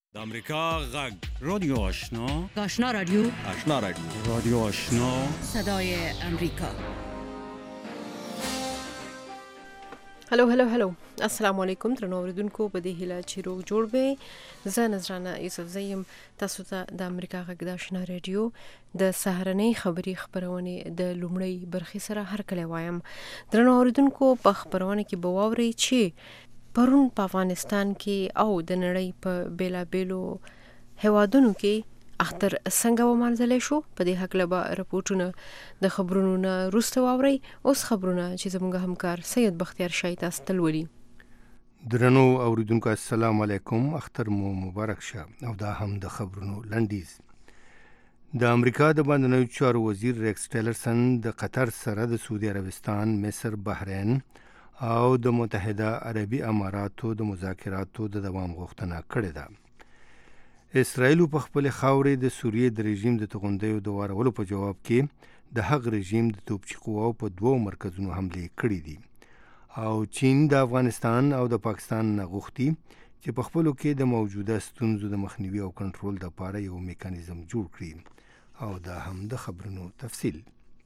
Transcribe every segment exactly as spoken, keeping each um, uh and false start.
د امریکا غږ رادیو آشنا آشنا رادیو آشنا رادیو رادیو آشنا صدای امریکا. هلو هلو هلو السلام علیکم درنو اوریدونکو په دې هیله چې روغ جوړ به زه نظرانه یوسف زیم تاسو ته د امریکا غږ د آشنا رادیو د سهارنۍ خبری خبرونه د لومړی برخې سره هر کله وایم. درنو اوریدونکو په خبرونه کې بواوري چې پرون په افغانستان کې او د نړۍ په بیلا بیلو هوادونو کې اختر څنګه ومنځل شو په دې حق لبا رپورټونه د خبرونو نه روسته واوري. اوس خبرونه چې زموږ همکار سید بختیار شاه تاسو ته ولولي. درنو اوریدونکو السلام علیکم، اختر مو مبارک شه. او دا هم د خبرونو لنډیز. د امریکا د بهرنیو چارو وزیر ریکس ټیلرسن د قطر سره د سعودي عربستان، مصر، بحرین او د متحده عربي اماراتو د مذاکراتو د دوام غوښتنه کړې ده. اسرائیل په خپل خاورې د سوریې د رژیم د توغندیو د وارولو په جواب کې د هغ رژیم د توپچي قواو په دوو مرکزونو حمله کړې دي، او چین د افغانستان او د پاکستان نه غوښتي چې په خپلو کې د موجوده ستونزو د مخنیوي او کنټرول لپاره یو میکانیزم جوړ کړي. او دا هم د خبرونو تفصیل.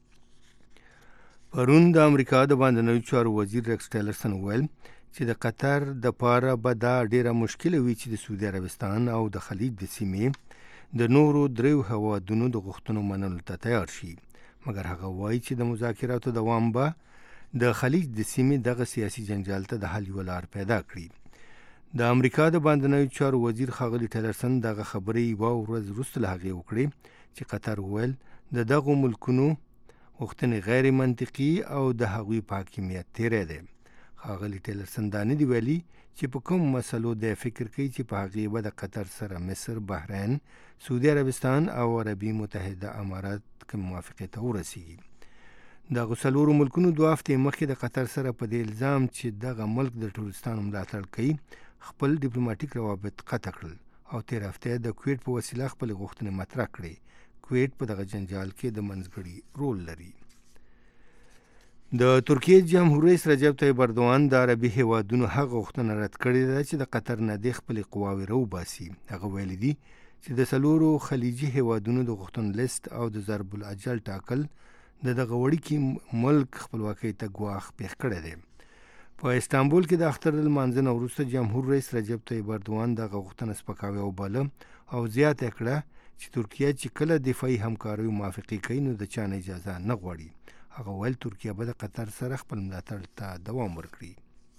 پرون د امریکا د بهرنیو چارو وزیر ریکس ټیلرسن ویل چې د قطر د پاره به دا ډیره مشکله وي چې د سعودي عربستان او د خلیج د سیمې د نورو دریو هوادونو د غوښتنو منلو ته تیار شي، مګر هغه وایي چې د مذاکراتو دوام به د خلیج د سیمې دغه سیاسي جنجال ته د حل یوه لار پیدا کړي. د امریکا د بهرنیو چارو وزیر ښاغلي ټیلرسن دغه خبرې یوه ورځ وروسته له هغې وکړې چې قطر ویل د دغو ملکونو غوښتنې غیر منطقي او د هغوی په حاکمیت تیری دی. ښاغلي ټیلرسن دا نه دي ویلي چې په کوم مسلو د فکر کوي چې په هغې به د قطر سره مصر، بحرین، سعودي عربستان او عربي متحده امارات کې موافقې ته ورسیږي. دغو څلورو ملکونو دوه هفتې مخکې د قطر سره په دې الزام چې دغه ملک د ټوریستانو ملاتړ کوي خپل ډیپلوماټیک روابط قطع کړل، او تېره هفته د کویټ په وسیله خپلې غوښتنې مطرح کړې. کویټ په دغه جنجال کې د منځګړي رول لري. د ترکیې جمهور رئیس رجب طیب اردوغان د عربي هیوادونو هغه غوښتنه رد کړې ده چې د قطر نه د خپلې قواوې راوباسي. هغه ویلي دي چې د څلورو خلیجي هیوادونو د غوښتنو لیست او د ضرب الاجل ټاکل د دغه وړوکي ملک خپلواکۍ ته ګواښ پېښ کړی دی. په استانبول کې د اختر لمانځنه وروسته جمهور رئیس رجب طیب اردوغان دغه غوښتنه سپکاوی وباله او زیاته کړه چې ترکیه چې کله دفاعي همکاریو موافقې کوي نو د چا نه اجازه نه غواړي. هغه ویل ترکیه به د قطر سره خپل ملاتړ ته دوام ورکړي.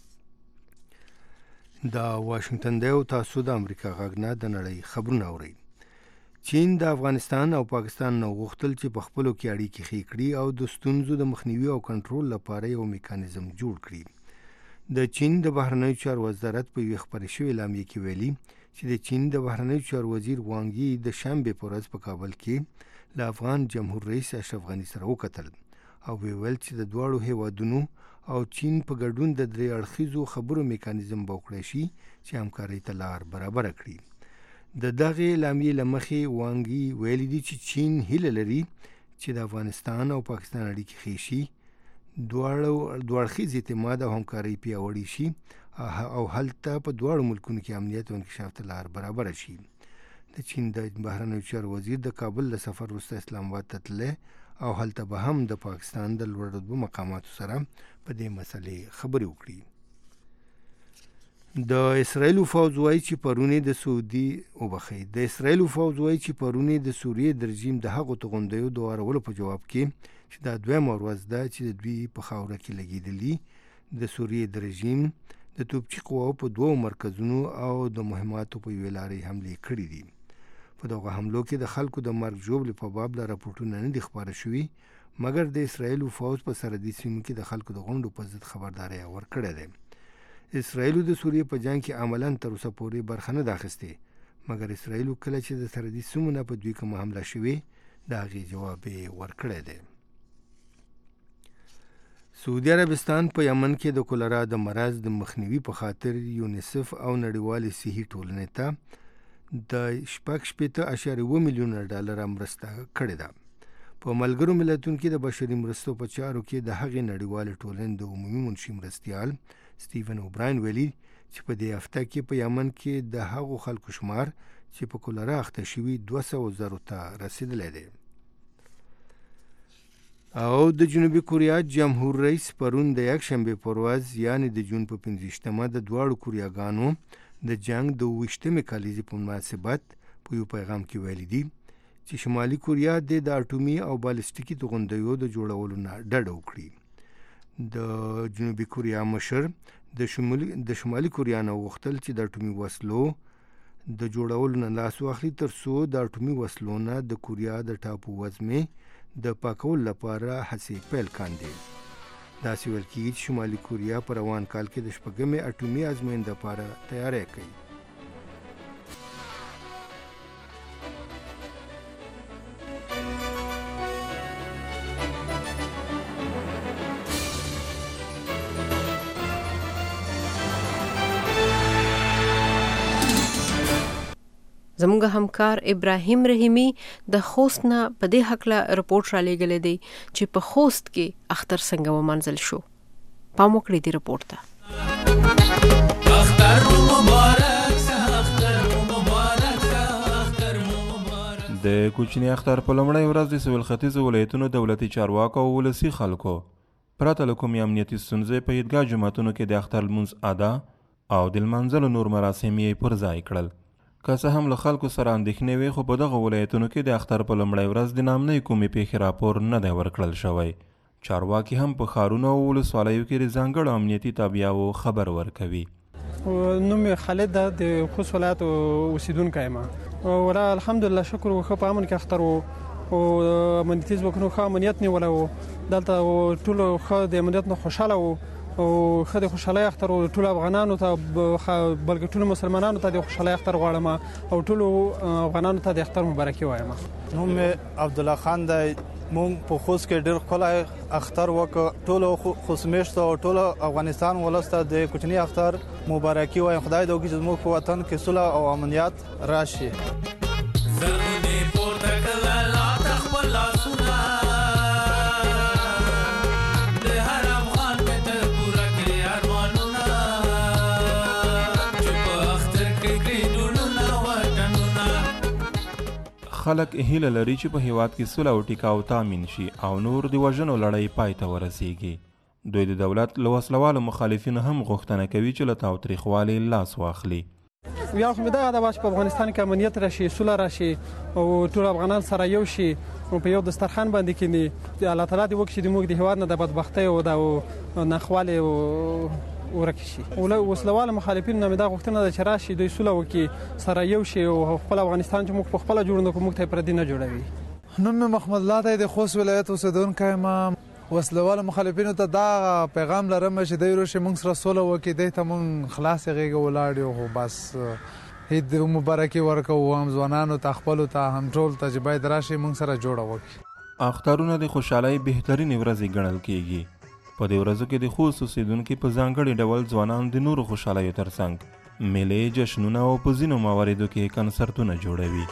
دا واشنگټن دی او تاسو د امریکا غږ نه د نړۍ خبرونه اورئ. چین د افغانستان او پاکستان نه غوښتل چې په خپلو کې اړیکې ښې کړي او د ستونزو د مخنیوي او کنټرول لپاره یو میکانیزم جوړ کړي. د چین د بهرنیو چارو وزارت په یوې خپرې شوې اعلامیې کې ویلي چې د چین د بهرنیو چارو وزیر وانګ یي د شنبې په ورځ په کابل کې له افغان جمهور رئیس اشرف غني سره وکتل او ویل چې د دواړو هیوادونو او چین په ګډون د درې اړخیزو خبرو میکانیزم به وکړی شي چې همکارۍ ته لار برابره کړي. د دغې اعلامیې له مخې وانګ یي ویلي دي چې چین هیله لري چې د افغانستان او پاکستان اړیکې ښې شي، دواړو دوه اړخیز اعتماد او همکارۍ پیاوړې شي او هلته په دواړو ملکونو کې امنیت او انکشاف ته لار برابره شي. د چین د بهرنیو چارو وزیر د کابل له سفر وروسته اسلام آباد ته تللی او هلته به هم د پاکستان د لوړ رتبه مقاماتو سره په دې مسلې خبرې وکړي. د اسرائیلو فوج وایي چې پرونی د سعودي وبخي د اسرائیلو فوج وایي چې پرونی د سوریې د رژیم د هغو توغندیو د وارولو په جواب کې چې دا دویمه ورځ ده چې د دوی په خاوره کې لګېدلي د سوریې د رژیم د توپچي قواو په دوو مرکزونو او د مهماتو په یوې لارې حملې کړي دي. په دغه حملو کې د خلکو د مرګ ژوبلې په باب له راپورټونه نه دي خپاره شوي، مګر د اسرائیلو فوج په سرحدي سیمو کې د خلکو د غونډو په ضد خبرداری ورکړی دی. اسرائیلو د سوریې په جنګ کې عملاً تر اوسه پورې برخه نه ده اخیستې، مګر اسرائیلو کله چې د سرحدي سیمو نه په دوی کومه حمله شوې د هغې جواب یې ورکړی دی. سعودي عربستان په یمن کې د کولرا د مرض د مخنیوي په خاطر یونیسف او نړیوالې صحي ټولنې ته د شپږ شپېته اعشاریه اووه میلیونه ډالره مرسته کړې ده. په ملګرو ملتونو کې د بشري مرستو په چارو کې د هغې نړیوالې ټولنې د عمومي منشي مرستیال سټیفن اوبراین ویلي چې په دې هفته کې په یمن کې د هغو خلکو شمار چې په کولرا اخته شوي دوه سوه زرو ته رسیدلی دی. او د جنوبي کوریا جمهور رئیس پرون د یکشنبې پر ورځ یعنې د جون په پنځویشتمه د دواړو کوریاګانو د جنگ د اوویشتمې کلیزې په مناسبت په یو پیغام کې ویلي دي چې شمالي کوریا د اټومي او بالستیکي توغندیو د جوړولو نه ډډه وکړي. د جنوبي کوریا مشر د شمالي د شمالي کوریا نه وغوښتل چې د اټومي وسلو د جوړولو نه لاس واخلي تر څو د اټومي وسلو نه د کوریا د ټاپو وزمې د پاکولو لپاره هڅې پیل کاندي. داسې ویل کېږي چې شمالي کوریا په روان کال کې د شپږمې اټومي ازموینې لپاره تیاری کوي. زموږ همکار ابراهیم رحیمی د خوست نه په دې حقله رپورټ را لېږلی دی چې په خوست کې اختر څنګه ومنځل شو. پام وکړئ دې رپورټ ته. د کوچني اختر په لومړۍ ورځ د سویل ختیځو ولایتونو دولتي چارواکو او ولسي خلکو پرته له کومې امنیتي ستونزې په عیدګاه جوماتونو کې د اختر لمونځ ادا او د لمانځلو نور مراسم یې پر ځای کړل. که څه هم له خلکو سره اندېښنې وې خو په دغه ولایتونو کې د اختر په لومړۍ ورځ د نامنۍ کومې پیښې راپور نه دی ورکړل شوی. چارواکي هم په ښارونو او ولسوالیو کې د ځانګړو امنیتي تابعیاو خبر ورکوي. نوم خالد ده، د خوست ولایت اوسیدونکی یم. ولا الحمدلله شکر و ښه په امن کې اختر و او امنیتي ځواکونو ښه امنیت نیولی و. دلته ټولو ښه د امنیت نه خوشحاله و او ښه د خوشحالۍ اختر و. ټولو افغانانو ته بلکې ټولو مسلمانانو ته د خوشحالۍ اختر غواړم او ټولو افغانانو ته د اختر مبارکي وایم. نوم مې عبدالله خان دی. مونږ په خوست کې ډېر ښکلی اختر وکړ. ټولو خوستمیشتو او ټولو افغانستان ولس ته د کوچني اختر مبارکي وایم. خدای دې وکړي چې زموږ په وطن کې صلح او امنیت راشي. خلک هیله لري چې په هیواد کې صلح او ټیکاو تامین شي او نور د وژنو لړۍ پای ته ورسیږي. دوی د دولت له وسلوالو مخالفینو هم غوښتنه کوي چې له تاوتریخوالي لاس واخلي. ویاړ خو مې دغه ده چې په افغانستان کې امنیت راشي، صلح راشي او ټول افغانان سره یو شي او په یو دسترخوان باندې کینی. الله تعالی دې وکړي چې موږ د هیواد نه د بدبختۍ او د ناخوالې او ورکه شي. وسلوال مخالفین نه مې دا غوښتنه ده چې راشي دوی صلح وکړي، سره یو شي او خپل افغانستان چې موږ په خپله جوړ نه کړو موږ ته یې پردي نه جوړوي. نوم مې محمد الله دی، د خوست ولایت اوسېدونکی یم. وسلوالو مخالفینو ته دا پیغام لرم چې دوی راشي موږ سره صلح وکړي، دوی ته موږ خلاصې غېږه ولاړ یو. خو بس عید مبارکي ورکوو هم ځوانانو ته خپلو ته هم ټول ته چې باید راشي موږ سره جوړه وکړي. اخترونه د خوشحالۍ بهترینې ورځې ګڼل کیږي. په دې ورځو کې د خوست اوسېدونکي په ځانګړي ډول ځوانان د نورو خوشحالیو ترڅنګ میلې، جشنونه او په ځینو مواردو کې کنسرتونه جوړوي.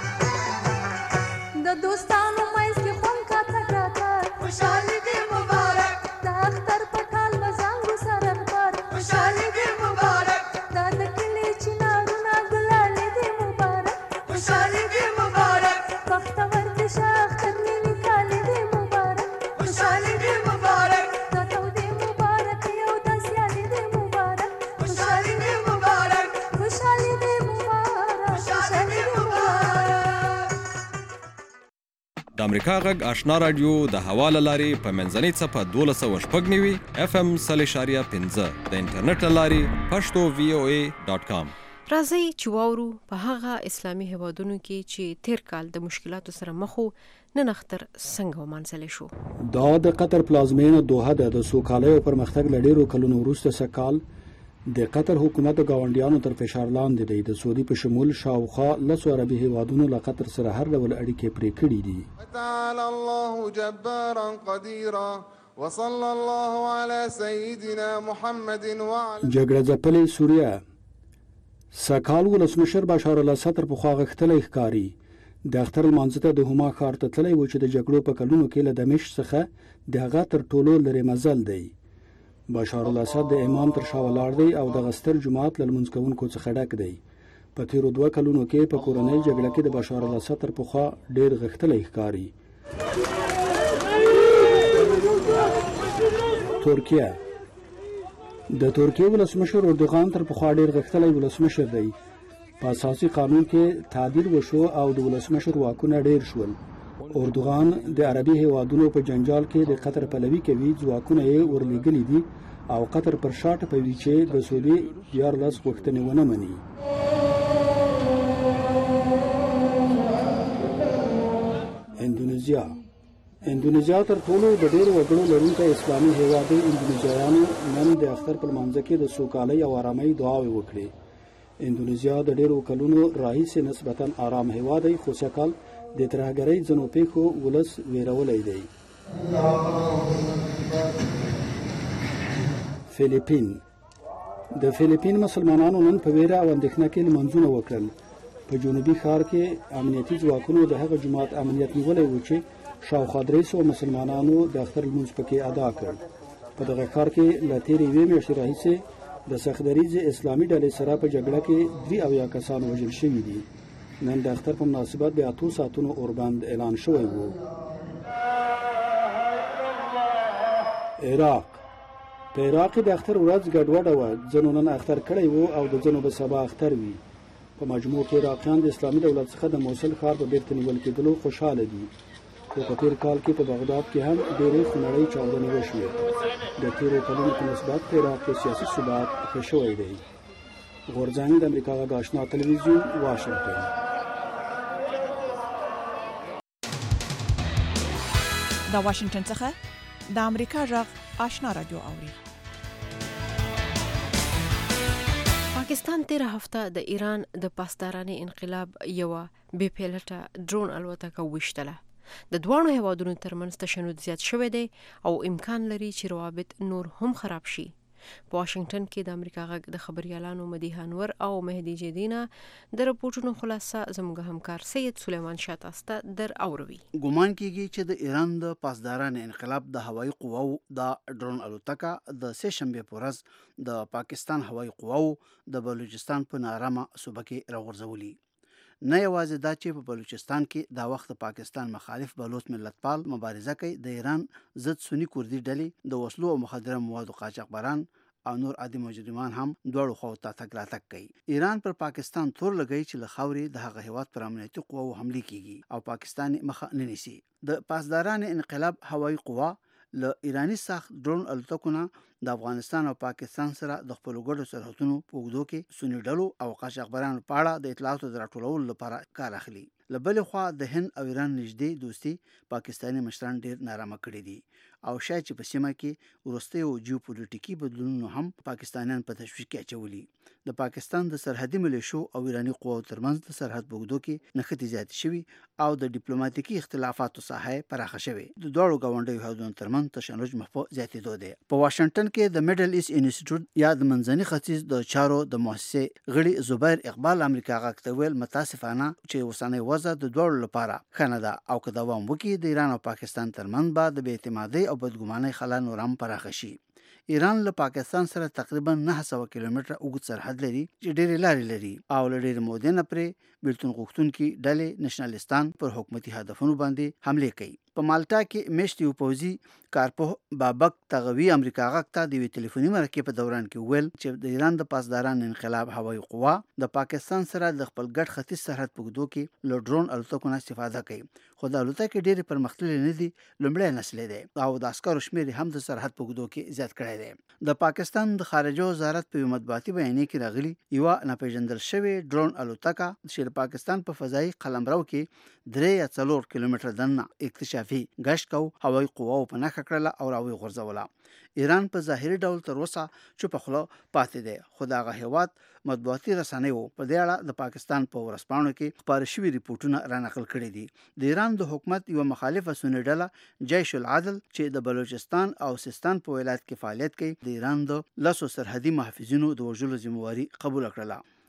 د دوستانو منځ کې خوند کاته کاته خوشحالي دې مبارک، د اختر په ټال مزانګو سره اخبار خوشحالي دې مبارک، دا د کلي چنارونه ګلالي دې مبارک خوشحالي دې مبارک، بختور دې شه اختر مې نکالي دې مبارک خوشحالي دې مبارک، د امریکا غږ آشنا رادیو د حواله لاري په منځنۍ څپه دولس سوه شپږ نوي اف ام سل اشاریه پنځه د انټرنیټ لاري پښتو وی او ای ډاټ کام. راځئ چې واورو په هغه اسلامي هیوادونو کې چې تیر کال د مشکلاتو سره مخ وو نن اختر څنګه ومنځل شو. دا د قطر پلازمینه دوحه ده. د سوکالۍ او پرمختګ له ډیرو کلونو وروسته سکال د قطر حکومت غونډیانو تر فشار لاندې دی. د سعودي په شمول شاوخوا لسو عربي هیوادونو له قطر سره هر ډول اړیکې پرې کړې دي. تعالی الله جبارا قديرا وصلى الله على سيدنا محمد وعلى جګړه ځپلې سوریه. سکال ولسمشر بشار الاسد په خوا غختلې ښکاری د اختر لمانځه ته د هما ښار ته تللی و چې د جګړو په کلونو کې له دمشق څخه د هغه تر ټولو لرې مزل دی. بشار الاسد د امام تر شا ولاړ دی او د غستر جماعت له لمونځ کوونکو څخه ډک دی. په تیرو دوه کلونو کې په کورنۍ جګړه کې د بشار الاسد تر پخوا ډېر غښتلی ښکاري. ترکیه د ترکیې ولسمشر اردوغان تر پخوا ډېر غښتلی ولسمشر دی. په اساسي قانون کې تعدیل وشو او د ولسمشر واکونه ډېر شول. اردوغان د عربي هیوادونو په جنجال کې د قطر پلوي کوي، ځواکونه یې ورلېږلي دي او قطر پر شا ټپوي چې د سولې دیارلس غوښتنې ونه مني. اندونیزیا اندونیزیا تر ټولو د ډېرو وګړو لرونکی اسلامي هیواد دی. اندونیزیایانو نن د اختر په لمانځه کې د سوکالۍ او آرامۍ دعاوې وکړې. اندونیزیا د ډېرو کلونو راهیسې نسبتا آرام هیواد دی، خو سږکال د ترهګرۍ ځینو پیښو ولس ویرولی دی. فیلیپین د فیلیپین مسلمانانو نن په ویره او اندېښنه کې لمانځونه وکړل. په جنوبي ښار کې امنیتي ځواکونو د هغه جومات امنیت نیولی و چې شاوخوا درې سوه مسلمانانو د اختر لمونځ پکې ادا کړ. په دغه ښار کې له تېرې یوې میاشتې راهیسې د سختدریځې اسلامي ډلې سره په جګړه کې درې اویا کسان وژل شوي دي. نن د اختر په مناسبت د اتو ساعتونو اوربند اعلان شوی و. عراق په عراق کې د اختر ورځ ګډوډه وه. ځینو نن اختر کړی و او د ځینو به سبا اختر وي. په مجموع کې عراقیان د اسلامي دولت څخه د موصل ښار په بیرته نیول کېدلو خوشحاله دي. خو په تېر کال کې په بغداد کې هم ډېرې خونړۍ چاودنې وشوې. د تېرو کلونو په نسبت په عراق کې سیاسي ثبات ښه شوی دی. غورځنګ د امریکا غږ آشنا تلویزیون، واشنګټن. د واشنگټن څخه د امریکا غږ آشنا رادیو اوري. پاکستان تیر هفته د ایران د پاسدارانه انقلاب یو بې پیلوټه ډرون الوتکه وشتله. د دوانو هیوادونو ترمنځ تشنج زیات شوی دی او امکان لري چې روابط نور هم خراب شي. په واشنگټن کې د امریکا غږ د خبريالانو مدیح انور او مهدي جدینا د رپورټونو خلاصه زموږ همکار سید سلیمان شاه تاسو در اوروي. ګومان کیږي چې د ایران د پاسدارانه انقلاب د هوایي قواو د ډرون الوتکه د سه شنبه په ورځ د پاکستان هوایي قواو د بلوچستان په نارامه صوبه کې راغورځولي. نه یوازې دا چې په بلوچستان کې دا وخت پاکستان مخالف بلوچ ملتپال مبارزه کوي، د ایران ضد سنی کوردی ډلې د وسلو او مخدره موادو قاچاقبران او نور عادي مجرمان هم دواړو خواو ته تګ راتګ کوي. ایران پر پاکستان تور لګوي چې له خاورې د هغه هیواد پر امنیتي قواو حملې کیږي او پاکستان مخه نه نیسي. د پاسدارانه انقلاب هوایي قوا له ایرانی ساخت ډرون الوتکونه د افغانستان او پاکستان سره د خپل ګډو سرحدونو په اوږدو کې سنی ډلو او قاچاقبرانو په اړه د اطلاعاتو د راټولولو لپاره کار اخلي. له بلې خوا د هند او ایران نږدې دوستي پاکستاني مشران ډېر نارامه کړي دي او شاید چې په سیمه کې وروستي او جیوپولیټیکي بدلونونو هم پاکستانیان په تشویش کې اچولي. د پاکستان د سرحدي ملیشو او ایرانی قواو ترمنځ د سرحد په اوږدو کې نښتې زیاتې شوي او د ډیپلوماټیکي اختلافاتو ساحه پراخه شوې. د دواړو ګاونډیو هیوادونو ترمنځ تشنج مخ په زیاتېدو دی. په واشنګټن کې د میډل ایست انسټیټیوټ یا د منځني ختیځ د چارو د مؤسسې غړي زبیر اقبال امریکا غږ ته ویل متاسفانه چې اوسنۍ وضع د دواړو لپاره ښه نه ده او که دوام وکړي د ایران او پاکستان ترمنځ به د بې اعتمادۍ او بدګمانۍ خلا نور هم پراخه شي. ایران له پاکستان سره تقریبا نه سوه کیلومتره اوږد سرحد لري چې ډېرې لارې لري او له ډېرې مودې نه پرې بیلتون غوښتونکي ډلې نشنلستان پر حکومتي هدفونو باندې حملې کوي. په مالټا کې میشت یو پوځي کارپوه بابک تغوي امریکا غږ ته د یوې ټلیفوني مرکې په دوران کې ویل چې د ایران د پاسداران انقلاب هوایي قوا د پاکستان سره د خپل ګډ ختیځ سرحد په اوږدو کې له ډرون الوتکو استفاده کوي، خو د الوتکې ډېرې پرمختللې نه دي، لومړی نسل دی او د عسکرو شمېر هم د سرحد په اوږدو کې زیات کړی دی. د پاکستان د خارجه وزارت په یو مطبوعاتي بیانیه کې راغلي یوه ناپېژندل شوې ډرون الوتکه چې د پاکستان په فضایي قلمرو کې درې یا څلور کیلومتره دننه اکتشافي ګشت کو هوایي قواو په نښه کړله او راویې غورځوله. ایران په ظاهري ډول تر اوسه چوپه خوله پاتې دی، خو د هغه هیواد مطبوعاتي رسنیو په دې اړه د پاکستان په ورځپاڼو کې خپاره شوي ریپورټونه رانقل کړي دي. د ایران د حکومت یوه مخالفه سني ډله جیش العدل چې د بلوچستان او سیستان په ولایت کې فعالیت کوي د ایران د لسو سرحدي محافظینو د وژلو ذمهواري قبول کړله.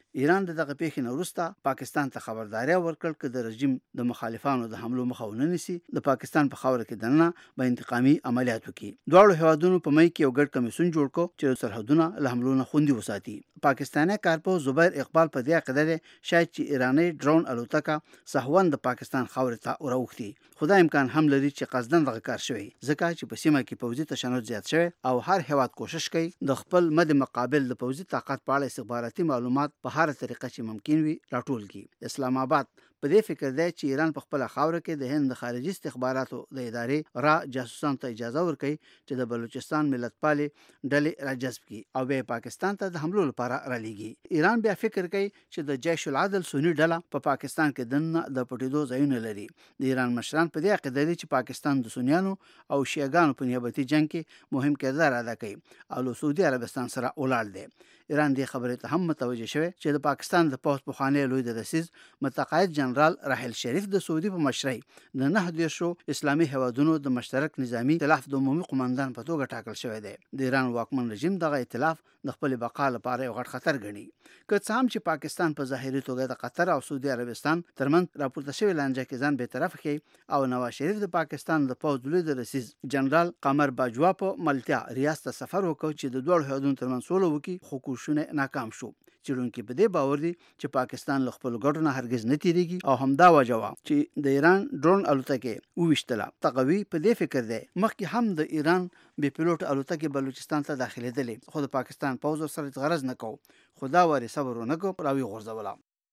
ایران د دغه پیښې نه وروسته پاکستان ته خبرداري ورکړ چې د رژیم د مخالفانو د حملو مخه ونه نیسي د پاکستان په خاوره کې دننه به انتقامي عملیات وکړي. دواړو هیوادونو په مای کې یو ګډ کمیسیون جوړ کړ چې سرحدونه له حملو نه خوندي وساتي. پاکستاني کارپوه زبیر اقبال په دې عقیده دی شاید چې ایرانی ډرون الوتکه سهون د پاکستان خاورې ته وراوښتي. خو دا امکان هم لري چې قصدن دغه کار شوی ځکه چې په سیمه کې پوځي تشنج زیات شوی او هر هیواد کوشش کوي د خپل مد مقابل د پوځي طاقت په اړه استخباراتي معلومات په هر طریقه چې ممکن وي راټول کړي. اسلام آباد په دې فکر دی چې ایران په خپل خاوره کې د هند خارجي استخباراتو د ادارې را جاسوسانو ته اجازه ورکړي چې د بلوچستان ملتپالي ډلې راجذب کړي او بیا پاکستان ته د حملو لپاره رالېږي. ایران بیا فکر کوي چې د جیش العدل سنی ډله په پاکستان کې دننه د پټېدو ځایونه لري. د ایران مشران په دې عقیده دي چې پاکستان د سنیانو او شیعاګانو په نیابتي جنگ کې مهم کردار ادا کوي او له سعودي عربستان سره ولاړ دی. ایران دې خبرې ته هم متوجه شوی چې د پاکستان د پوځ پخوانی لوی درسیز متقاعد جنرال راحل شریف د سعودي په مشرۍ د نه دیرشو اسلامي هیوادونو د مشترک نظامی ائتلاف د عمومي قومندان په توګه ټاکل شوی دی. د ایران واکمن رژیم دغه ائتلاف د خپل بقا لپاره یو غټ خطر ګڼي. که څه هم چې پاکستان په ظاهري توګه د قطر او سعودي عربستان ترمنځ راپورته شوی لانجه کې ځان به طرف کړي او نواز شریف د پاکستان د پوځ لوی درسیز جنرال قمر باجوا په ملتیا ریاست سفر وکړ چې د دوه هیوادونو ترمنځ سوله وکړي خو کوششونه ناکام شو. چیرونکو په دې باور دي چې پاکستان له خپل ګټو نه هرگز نه تیریږي او همدا وجه وا چې د ایران ډرون الوتکې وویشتله. تقوی په دې فکر دی مخکې هم د ایران بې پیلوټ الوتکې بلوچستان ته داخلېدلې خو د پاکستان پوځ سره غرض نه کو خو دا واري صبر ونه کو راوي غورځوله.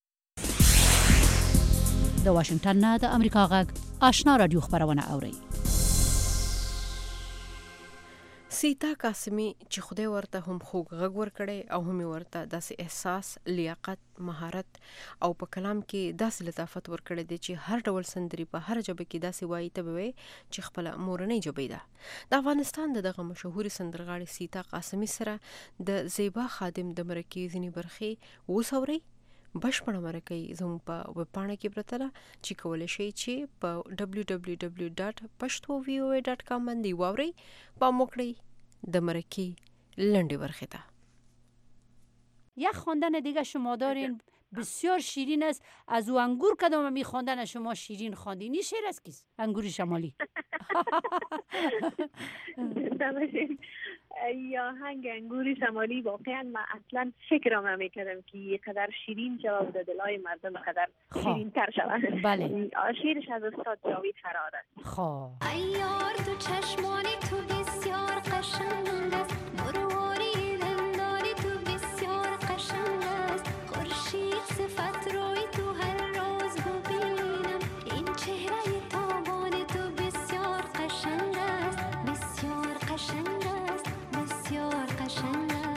د واشنگټن نه د امریکا غږ آشنا رادیو خبرونه اوري. سیتا قاسمی چې خدای ورته هم خوږ غږ ورکړي او هم ورته داسې احساس، لیاقت، مهارت او په کلام کې داسې لطافت ورکړي دي چې هر ډول سندري په هر ژبه کې داسې وایي ته به وي چې خپل مورنۍ ژبه ده. د افغانستان د دغه مشهوري سندرغاړي سیتا قاسمی سره د زیبا خادم د مرکې ځینې برخې وسوري. بشپړه مرکه زموږ په ویب پاڼه کې پرته ده چې کولی شئ چې په دبلیو دبلیو دبلیو ډاټ پښتو وی او ای ډاټ کام باندې واورئ. پام وکړئ د مرکه لنډې برخې ته. یک خواندن دیگه شما دارین بسیار شیرین است. از او انگور کدام می خواندن شما شیرین خواندین. این شعر است کیست؟ انگور شمالی. یا هنگ انگور شمالی واقعا من اصلا فکرم نمی‌کردم که یه قدر شیرین جواب داده دلای مردم قدر شیرین تر شود. بله. شعرش از استاد جاوید فرار است. خب. ایار تو چشمانی تو بسیار قشنگ است. مرواری دندانی تو بسیار قشنگ است. خورشید صفت روی تو هر روز ببینم. این چهره تابان تو بسیار قشنگ است. بسیار قشنگ است. بسیار قشنگ است.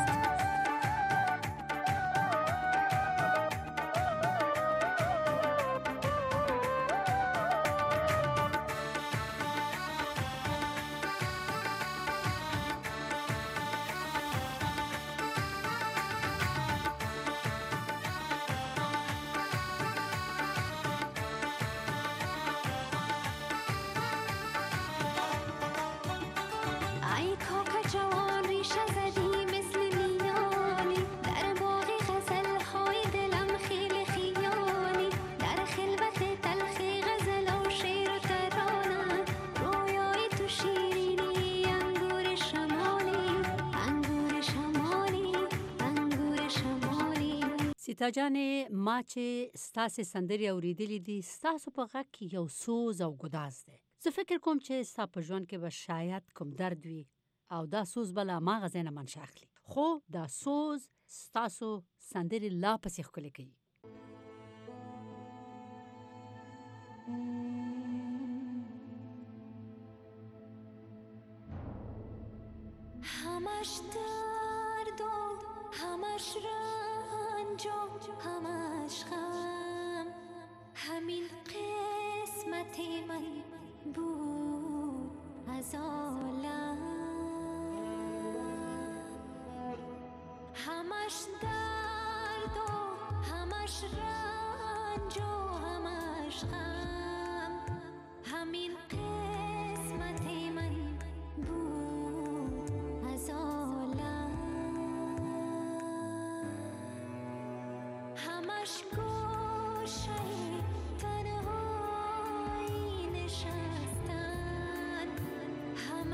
سیتا جان ما چې ستاسې سندرې اوریدلې دي ستاسو په غږ کې یو سوز او ګداز دی. زه فکر کوم چې ستا په ژوند کې به شاید کوم درد وي او دا سوز به له هماغه ځای نه منشأ اخلي خو دا سوز ستاسو سندرې لا پسې ښکلې کوي. همش درد و همش رنج و همش غم همین قسمت من بود از عالم همش درد و همش رنج و همش غم همین قسمت من بود از عالم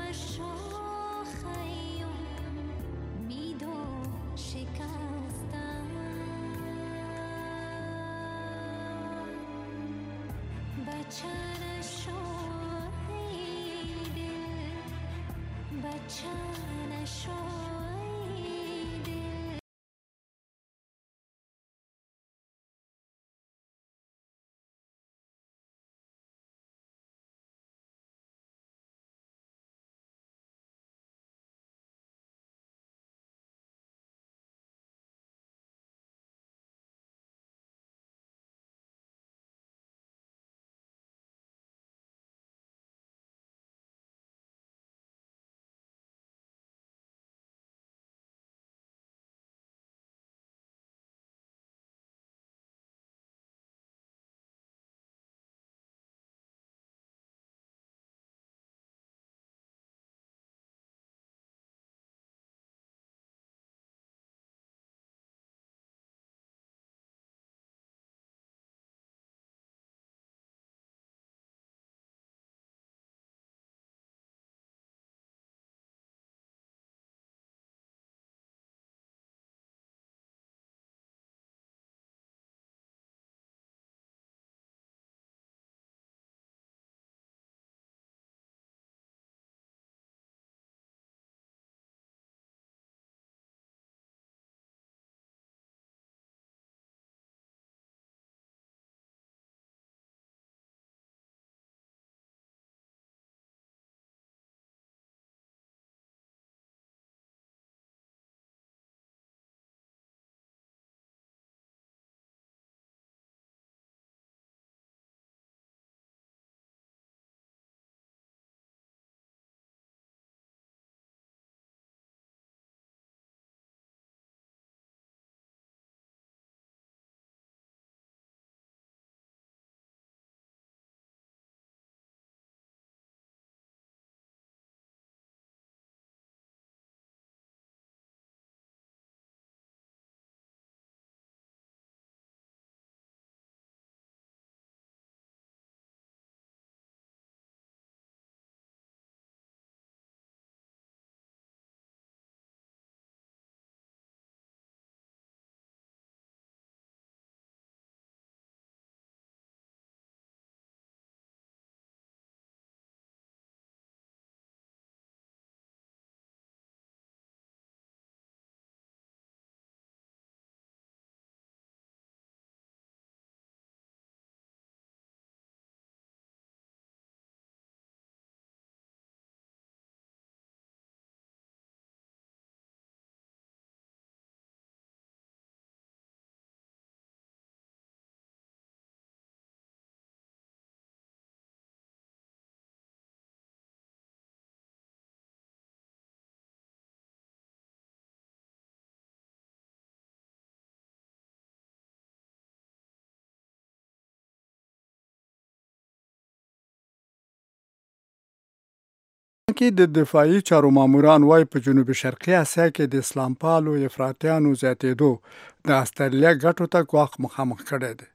کې د دفاعي چارو ماموران وایي په جنوب شرقي اسیا کې د اسلام پالو افراطیانو زیاتېدو د استرالیا ګټو ته ګواښ مخامخ کړی دی.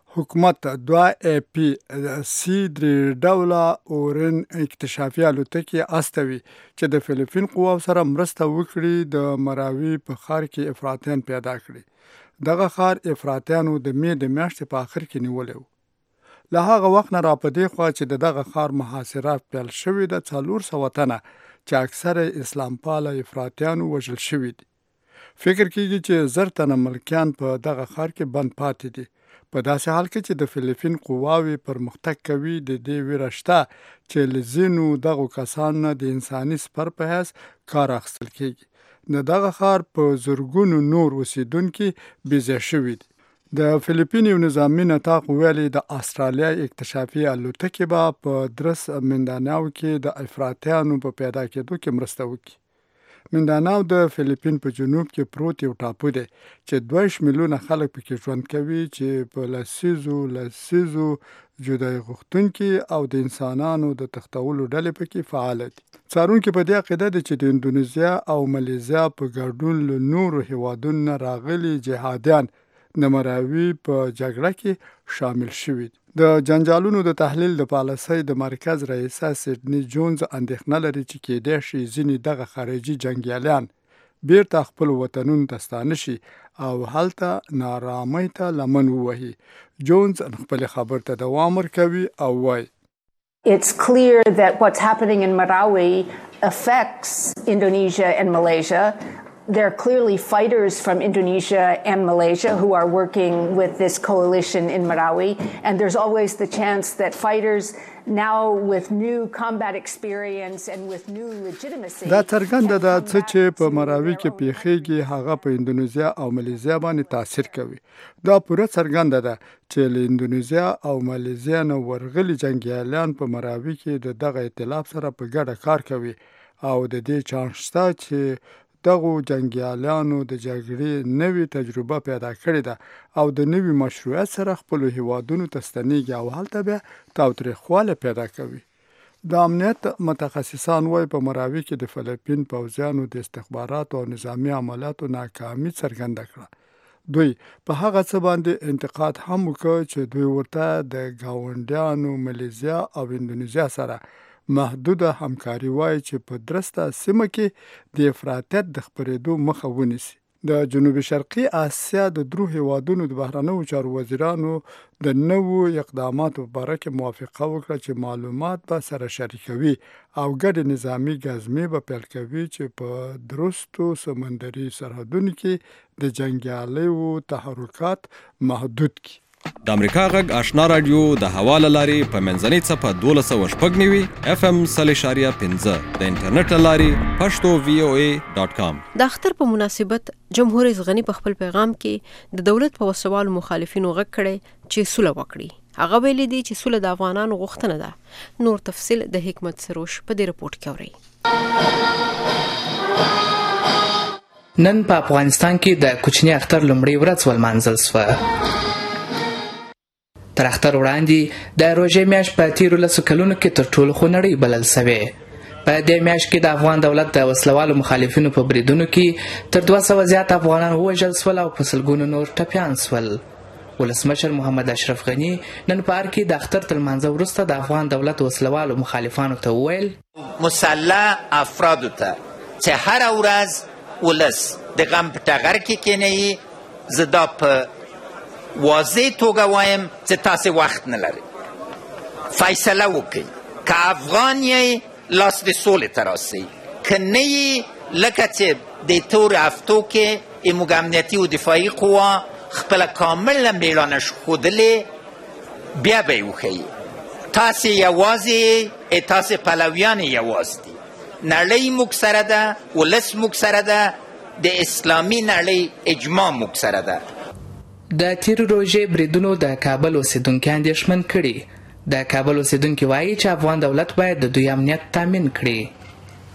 حکومت دوه ای پی سی درې ډوله اورن اکتشافي الوتکې استوي چې د فلیپین قواو سره مرسته وکړي د مراوي په ښار کې افراطیان پیدا کړي. دغه ښار افراطیانو د مې د میاشتې په آخر کې نیولی و. له هغه وخت نه را په دې خوا چې د دغه ښار محاصره پیل شوې ده څلور سوه تنه چې اکثره اسلام پاله افراطیانو وژل شوي دي. فکر کېږي چې زر تنه ملکیان په دغه ښار کې بند پاتې دي. په داسې حال کې چې د فلیپین قواوې پرمختګ کوي د دې ویره شته چې له ځینو دغو کسانو نه د انساني سپر په حیث کار اخیستل کېږي. د دغه ښار په زرګونو نور اوسیدونکي بېځای شوي دي. د فلیپین یو نظامي نطاق ویلي د استرالیا اکتشافي الوتکې به په درس منداناو کې د افراطیانو په پیدا کېدو کې مرسته وکړي. منداناو د فلیپین په جنوب کې پروت یو ټاپو دی چې دوه میلیونه خلک پکې ژوند کوي چې په لسیزو لسیزو جدای غوښتونکي او د انسانانو د تښتولو ډلې پکې فعال دي. څارونکي په دې عقیده دي چې د اندونیزیا او ملیزیا په ګډون له نورو هیوادونو راغلي جهادیان د مراوي په جګړه کې شامل شوي. د جنجالونو د تحلیل د پالیسۍ د مرکز رئیسه سیډني جونز اندېښنه لري چې کېدای شي ځینې دغه خارجي جنګیالیان بیرته خپل وطنونو ته ستانه شي او هلته نارامۍ ته لمن ووهي. جونز خپل خبر ته دوام ورکوي او وایي It's clear that what's happening in Marawi affects Indonesia and Malaysia. There are clearly fighters from Indonesia and Malaysia who are working with this coalition in Marawi, and there's always the chance that fighters now with new combat experience and with new legitimacy. دا څرګنده ده چې په مراوي کې پیښیږي هغه په اندونیزیا او مالیزیا باندې تاثیر کوي. دا پوره څرګنده ده چې له اندونیزیا او مالیزیا نه ورغلي جنګیالیان په مراوي کې د دغه ائتلاف سره په ګډه کار کوي او د دې چانس شته چې دغو جنګیالیانو د جګړې نوې تجربه پیدا کړې ده او د نوي مشروعیت سره خپلو هیوادونو ته ستنېږي او هلته بیا تاوتریخوالی پیدا کوي. د امنیت متخصصان وایي په مراوي کې د فلپین پوځیانو د استخباراتو او نظامي عملیاتو ناکامي څرګنده کړه. دوی په هغه څه باندې انتقاد هم وکړ چې دوی ورته د ګاونډیانو مالیزیا او اندونیزیا سره محدوده همکاري وایي چې په درسته سیمه کې د افراطیت د خپرېدو مخه ونیسي. د جنوبي شرقي اسیا د درو هیوادونو د بهرنیو چارو وزیرانو د نوو اقداماتو په باره کې موافقه وکړه چې معلومات به سره شریکوي او ګډې نظامي ګزمې به پیل کوي چې په درستو سمندري سرحدونو کې د جنګیالیو تحرکات محدود کړي. د امریکا غږ آشنا رادیو د هوا له لارې په منځنۍ څپه دولس سوه شپږ نوي اف ام سل اشاریه پنځه د انټرنیټ له لارې پښتو وی او ای ډاټ کام. د اختر په مناسبت جمهور رئیس غني په خپل پیغام کې د دولت په وسوالو مخالفینو غږ کړی چې سوله وکړي. هغه ویلي دي چې سوله د افغانانو غوښتنه ده. نور تفصیل د حکمت سروش په دې رپورت کې اورئ. نن په افغانستان کې د کوچني اختر لومړۍ ورځ ولمانځل شوه. تر اختر وړاندې د روژې میاشت په تیرو لسو کلونو کې تر ټولو خونړۍ بلل سوې. په دې میاشت کې د افغان دولت د وسلوالو مخالفینو په بریدونو کې تر دوه سوه زیات افغانان ووژل سول او په سلګونو نور ټپیان سول. ولسمشر محمد اشرف غني نن په ار کې د اختر تر لمانځه وروسته د افغان دولت وسلوالو مخالفانو ته وویل مسلح افرادو ته چې هره ورځ ولس د غم په ټغر کې کینوي، زه دا په واضح توګه وایم چې تاسې وخت نه لرئ. فیصله وکړئ که افغان یې لاس د سولې ته راسئ، که نه یې لکه چې د تورې هفتو کې موږ امنیتي او دفاعي قوا خپله کامله میړانه ښودلې بیا به یې وښیي. تاسې یوازې یې، تاسې پلویان یې یوازې دي. نړۍ موږ سره ده، ولس موږ سره ده، د اسلامي نړۍ اجماع موږ سره ده. د تیر روژې بریدونو د کابل اوسیدونکي اندېښمن کړي. د کابل اوسیدونکي وایي چې افغان دولت باید د دوی امنیت تامین کړي.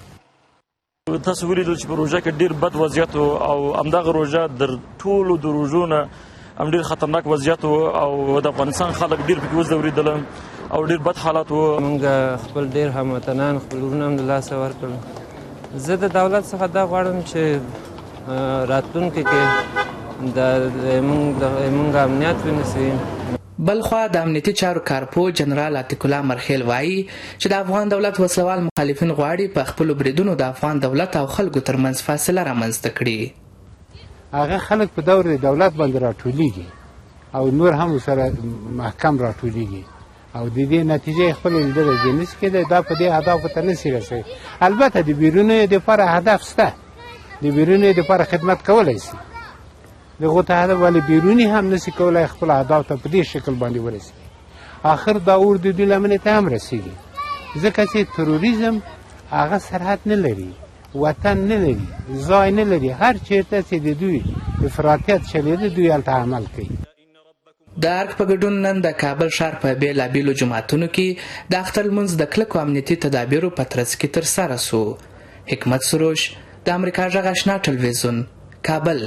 تاسو ولیدل چې په روژه کې ډیر بد وضعیت او همدغه روژه در ټولو د روژو نه هم ډیر خطرناک وضعیت او د افغانستان خلک ډیر پکې وځورېدل او ډیر بد حالات و. موږ خپل ډیر هموطنان خپل ورونه هم د لاسه ورکړل. زه د دولت څخه دا غواړم چې راتلونکي کې د موږ امنیت ونیسي. بلخوا د امنیتي چارو کارپو جنرال عتیق الله مرخیل وایي چې د افغان دولت وسلوال مخالفین غواړي په خپلو بریدونو د افغان دولت او خلکو ترمنځ فاصله رامنځته کړي. هغه خلک په دور دولت باندې راټولیږي او نور هم سره محکم راټولیږي او د دې نتیجه خپل لیدل دي نس کې دا په دې هدف ته نشي رسي. البته د بیرونی د لپاره هدف شته، د بیرونی د لپاره خدمت کولای شي، دغه ته هدف ولی بیرونی هم نشي کولای خپل هدف ته په دې شکل باندې ورسي. آخر دا اور د دې لمنې ته هم رسیږي ځکه چې تروریزم هغه سرحد نه لري، وطن نه لري، ځای نه لري. هر چیرته چې د دوی افراطیت چلیده دوی هلته عمل کوي. د ارګ په ګډون نن د کابل ښار په بېلابېلو جوماتونو کې د اختر لمونځ د کلکو امنیتي تدابیرو په ترڅ کې ترسره سو. حکمت سروش، د امریکا غږ آشنا ټلویزیون، کابل.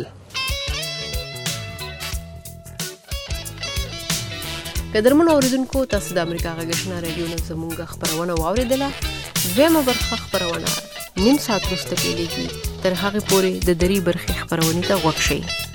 قدرمنو اوریدونکو، تاسو د امریکا غږ آشنا رادیو نه زموږ خپرونه واورېدله. دویمه برخه خپرونه نیم ساعت وروسته پیلېږي. تر هغې پورې د درې برخې خپرونې ته غوږ شئ.